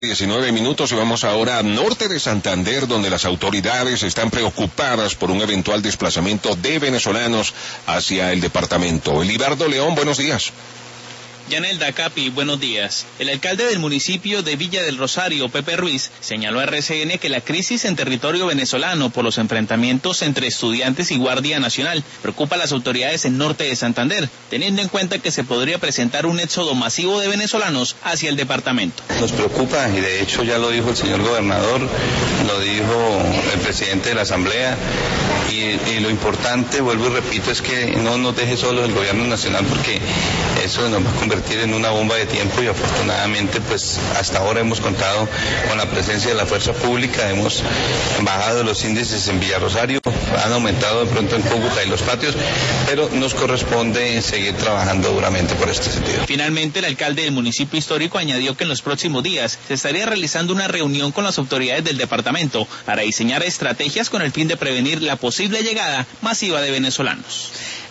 19 minutos y vamos ahora al norte de Santander, donde las autoridades están preocupadas por un eventual desplazamiento de venezolanos hacia el departamento. Elibardo León, buenos días. Yanelda Capi, buenos días. El alcalde del municipio de Villa del Rosario, Pepe Ruiz, señaló a RCN que la crisis en territorio venezolano por los enfrentamientos entre estudiantes y Guardia Nacional preocupa a las autoridades en norte de Santander, teniendo en cuenta que se podría presentar un éxodo masivo de venezolanos hacia el departamento. Nos preocupa, y de hecho ya lo dijo el señor gobernador, lo dijo el presidente de la Asamblea, y lo importante, vuelvo y repito, es que no nos deje solos el gobierno nacional, porque eso nos va a convertir en una bomba de tiempo, y afortunadamente pues hasta ahora hemos contado con la presencia de la fuerza pública, hemos bajado los índices en Villa Rosario, han aumentado de pronto en Cúcuta y Los Patios, pero nos corresponde seguir trabajando duramente por este sentido. Finalmente, el alcalde del municipio histórico añadió que en los próximos días se estaría realizando una reunión con las autoridades del departamento para diseñar estrategias con el fin de prevenir la posible llegada masiva de venezolanos.